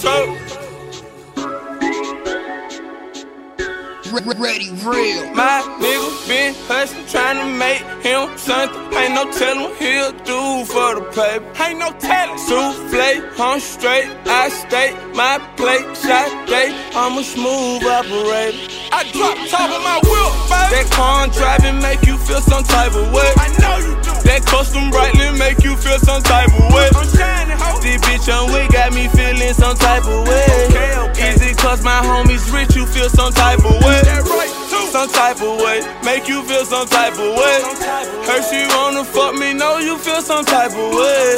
Ready, real. My nigga been hustling, tryna make him something. Ain't no telling what he'll do for the paper. Ain't no telling. Souffle, I'm straight, I stay. My plate, shot day. I'm a smooth operator. I drop top of my whip, baby. That car driving make you feel some type of way. I know you do. That custom brightly make you feel some type of way. I'm shining, ho. This bitch on we got me feeling some type of way. Okay. Easy cause my homies rich, you feel some type of way. Some type of way, make you feel some type of way. Her she wanna fuck me, know you feel some type of way.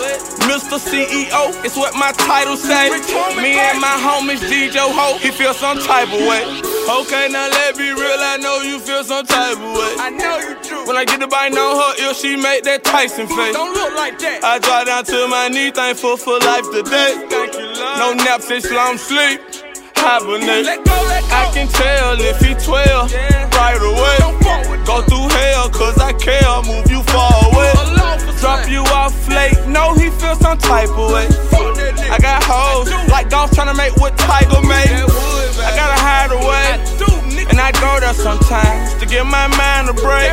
Mr. CEO, it's what my title say. Me and my homies DJ Ho, he feel some type of way. Okay, now let me real, I know you feel some type of way. I know you do. When I get the bite on her ear, she make that Tyson face. Don't look like that. I drop down to my knee, thankful for life today. Thank you, Lord. No nap since long sleep. Hibernate. Let go. I can tell if he 12 right away. Go through hell cause I care, move you far away. Drop you off late, know he feel some type of way. I got hoes like golf tryna make what Tiger made. I gotta hide away, and I go there sometimes to get my mind a break.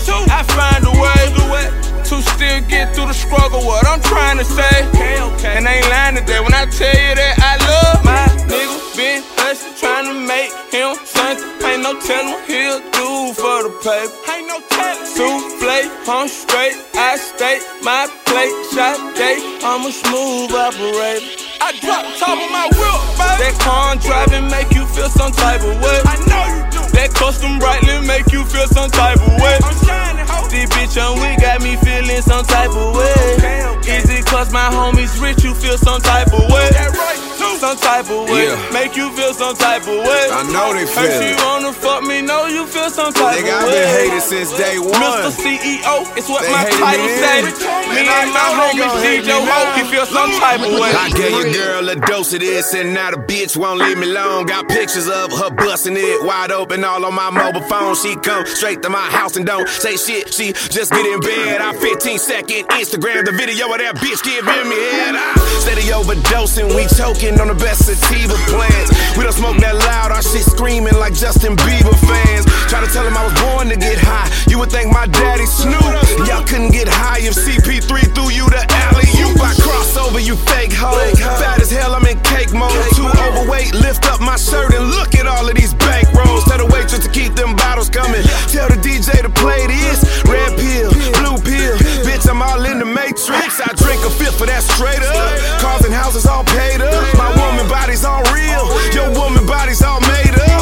I find a way to still get through the struggle, what I'm trying to say. And I ain't lying today when I tell you that I love my nigga. Been hustling, tryna make him something. Ain't no telling what he'll do for the paper. Ain't no telling. Souffle, I'm straight, I stay. My plate, shot day. I'm a smooth operator. I drop top of my whip, baby. That car driving make you feel some type of way. I know you do. That custom brightly make you feel some type of way. I'm shining, ho. This bitch on we got me feeling some type of way. Easy cause my homies rich, you feel some type of way. Some type of way, make you feel some type of way. I know they feel. Her she wanna fuck me, know you feel some type of way. Nigga, I been hated since day one. Mr. CEO, it's what they my title say. Me and my homies DJ Ho, he feel some type of way. I gave your girl a dose of this, and now the bitch won't leave me alone. Got pictures of her busting it wide open all on my mobile phone. She come straight to my house and don't say shit. She just get in bed. I 15-second Instagram the video of that bitch giving me head. Steady overdosing, we choking on the best sativa plans. We don't smoke that loud, our shit screaming like Justin Bieber fans. Try to tell him I was born to get high. You would think my daddy Snoop. Y'all couldn't get high if CP3 threw you the alley-oop. I cross over, you fake hoe. Fat as hell, I'm in cake mode. Too overweight, lift up my shirt and look at all of these bankrolls. Tell the waitress to keep them bottles coming. Tell the DJ to play this. Red pill, blue pill. Bitch, I'm all in the matrix. I drink a fifth of that straight up. Cars and houses all paid up. My woman body's all real. Your woman body's all made up.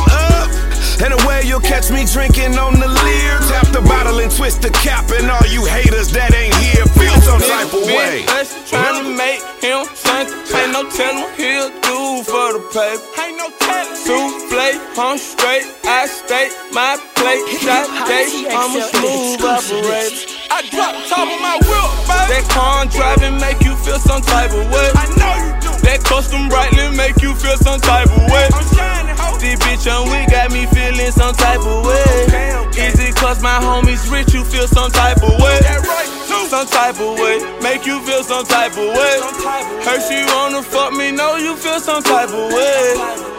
And the way you'll catch me drinking on the Lear. Tap the bottle and twist the cap. And all you haters that ain't here feel some type of way. Tryna make him something. Ain't no telling what he'll do for the paper. Ain't no telling. Souffle, I'm straight, I stay. My plate, shot day. I'm a smooth operator. I drop top of my whip, baby. That car driving make you feel some type of way. I know you do. That custom brightly make you feel some type of way. I'm shining, ho. This bitch on we got me feeling some type of way. Easy cause my homies rich, you feel some type of way. Some type of way, make you feel some type of way. Her she wanna fuck me, know you feel some type of way.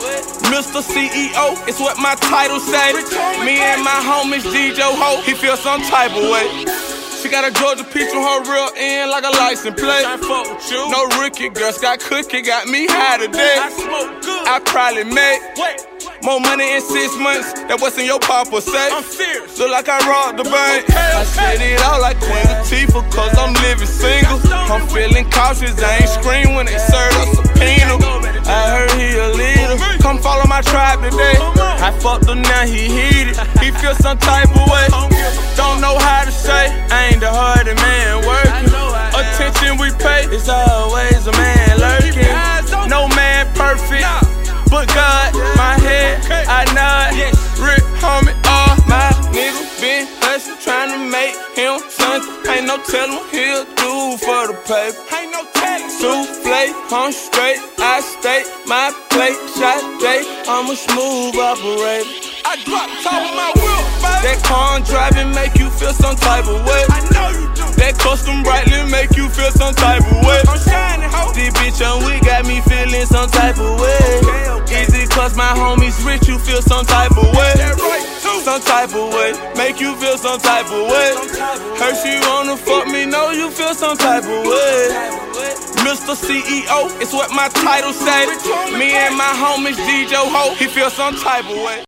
Mr. CEO, it's what my title say. Me and my homies DJ Ho, he feel some type of way. She got a Georgia peach on her real end like a license plate. I fuck with you. No rookie, girl, Scott Cookie got me high today. I smoke good. I probably made more money in 6 months than what's in your papa say. I'm serious. Look like I robbed the bank. I said it all like Queen Latifah, cause I'm living single. I'm feeling cautious, I ain't scream when they serve a subpoena. I heard he a leader. Come follow my tribe today. I fucked him, now he heated. He feel some type of way. Don't know how to say, I ain't the hardest man working. Attention we pay, it's always a man lurking. No man perfect, but God, my head, I nod. Rick, homie, all my niggas been hustling, tryna make him something. Ain't no telling what he'll do for the paper. Ain't no telling. Souffle, I'm straight, I stay. My plate, shot day. I'm a smooth operator. I drop top of my whip, baby. That car driving make you feel some type of way. I know you do. That custom brightly make you feel some type of way. I'm shining, ho. This bitch on we got me feeling some type of way. my homies rich, you feel some type of way. Some type of way, make you feel some type of way. Her she wanna fuck me, know you feel some type of way. Mr. CEO, it's what my title say. Me and my homies DJ Ho, he feel some type of way.